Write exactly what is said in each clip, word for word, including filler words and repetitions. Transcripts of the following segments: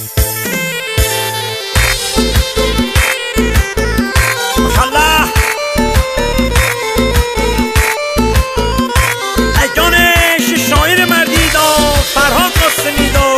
ماشاءالله ای جانش شاعر مردی دا فرهاد قاسمی دا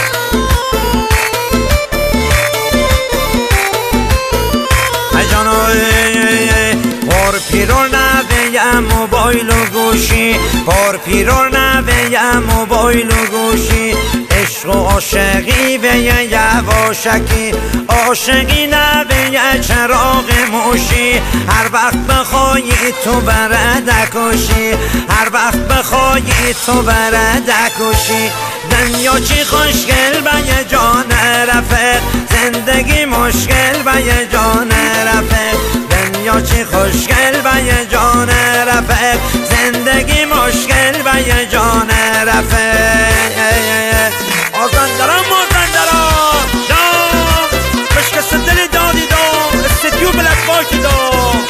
ای جانای پر پیرو نوه موبایل و گوشی پر پیرو نوه موبایل و گوشی عشق و عاشقی و یواشکی عاشقی نوه چراغ موشی هر وقت بخوای تو برد کشی هر وقت بخوای تو برد کشی دنیا چی خوشگل به یه جان رفت زندگی مشکل به یه جان رفت دنیا چی خوشگل به یه جان رفت زندگی مشکل به یه جان رفت آزندران مازندران دام بشکست دل دادی دام استدیو بلک باکی دام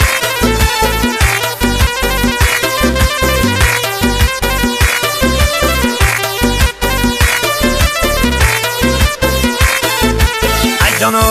ای جانو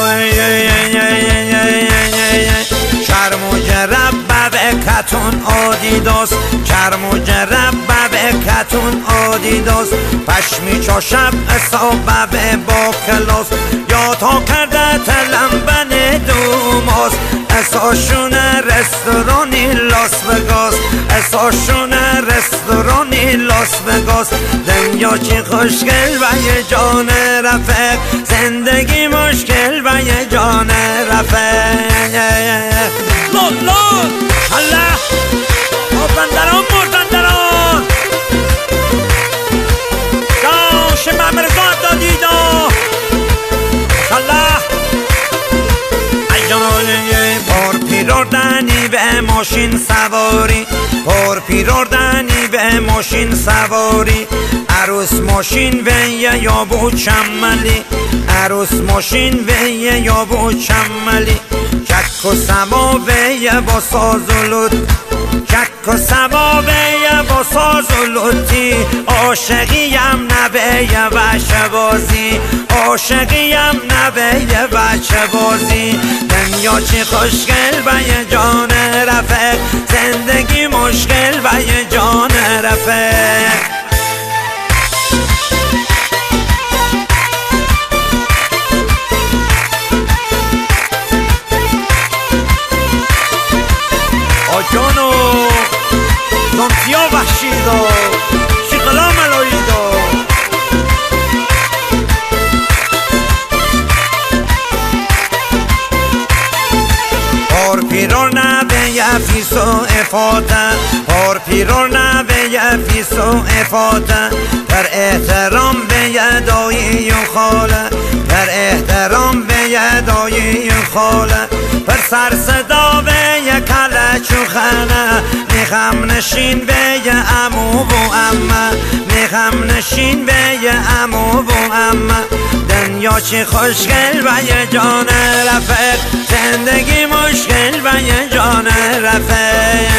شرم و جرب به کتون آدیداس شرم و جرب به کتون آدیداس پشمی چا شب اصابه با کلاس یا تا کرده تلمبن دوماس اساشون رستورانی لاس وگاس اساشون رستورانی لاس وگاس دنیا چی خوشگل و یه جان رفت زندگی مشکل و یه جان رفت لال لال الله مازندران مازندران داش ممرزاد دادی دا الله ای جانای پر پیروردنی به ماشین سواری پر پیروردنی به ماشین سواری عروس ماشین و یه یابو چملی عروس ماشین و یه یابو چملی چک و سما و یه با ساز و لط چک و سما و یه با ساز و لطی عاشقیم نبه یه بچه بازی عاشقیم نبه یه بچه بازی دنیا چی خوشگل به یه جان رفت زندگی مشکل به یه جان رفت آجانو زانتیا وحشی دا شیقلا ملایی دا پر پیرور نبه یه فیس و افاته پر پیرور نبه یه فیس و افاته در احترام به یه دایی و خاله در احترام به یه دایی و خاله پر سر صدا به یه کله چوخنه میخم نشین به یه عمو و عمه میخم نشین به یه عمو و عمه دنیا چی خوشگل و یه جان رفت زندگی مشکل و یه جان رفت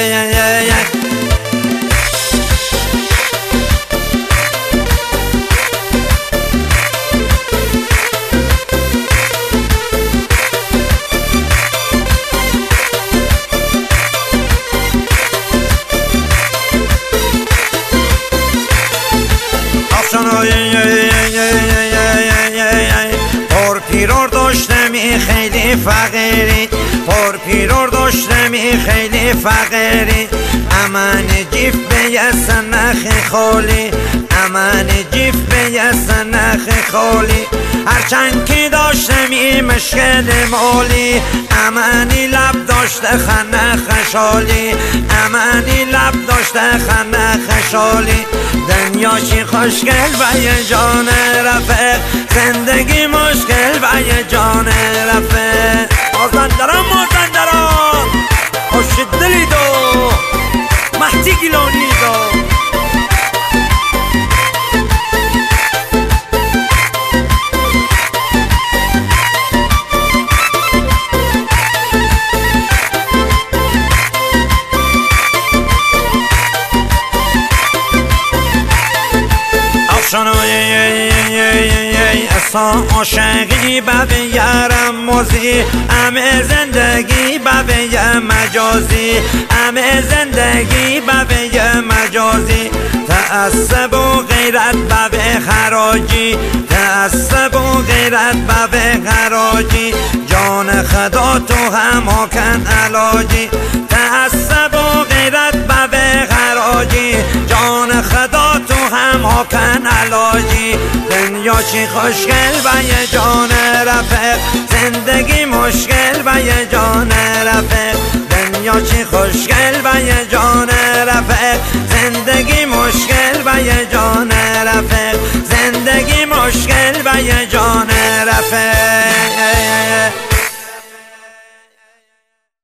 پر پیرور داشتمی خیلی فقیری پر پیرور داشتمی خیلی فقیری امان جیف به یه سنخ خالی امان جیف به یه سنخ خالی هرچند که داشتمی مشکل مالی امانی لب داشته خنخ شالی امانی لب داشته خنخ شالی دنیا چی خوشگل و یه جان رفت زندگی مشکل و یه جان رفت مازندران مازندران خوش دلی دو مهدی گیلانی دو شانو اصلا عاشقی بب یارم موزی همه زندگی بب یه مجازی همه زندگی بب یه مجازی تعصب و غیرت بب خراجی تعصب و غیرت بب خراجی جان خدا تو هم کن علاجی تعصب و غیرت بب خراجی جان خدا تو هم کن علاجی دنیا چی خوشگل و یه جان رفیق زندگی مشکل و یه جان رفیق دنیا چی خوشگل و یه جان رفیق زندگی مشکل و یه جان رفیق زندگی مشکل و یه جان رفیق